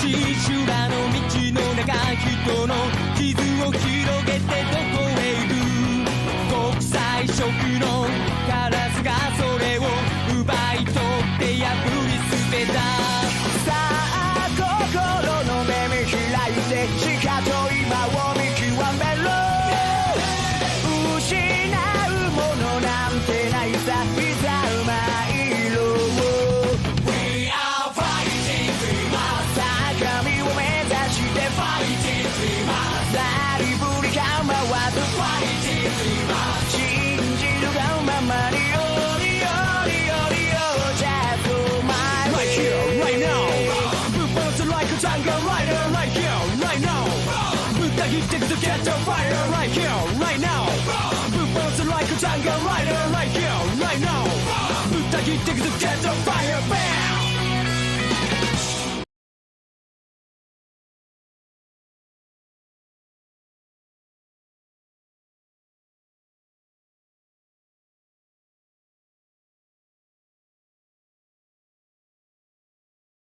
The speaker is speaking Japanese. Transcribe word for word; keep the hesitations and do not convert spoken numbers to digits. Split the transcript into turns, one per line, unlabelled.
修羅の道の中人の傷を広げてどこへ行く国際色のカラスがそれを奪い取って破り捨てたさあ心の目見開いてしかと今を見極めろ失うものなんてないさいざ参ろう We are fighting dreamers 高みを目指して Fighting dreamers 誰ぶり構わず Fighting dreamers 信じるがままによりよりよりよ Just for my way Right here, right now Move bounce like a jungle rider Right here, right now ぶった切ってくと Get the fire Right here, right now Move bounce like a jungle rider Right here, right now ぶった切ってくと Get the fire Bam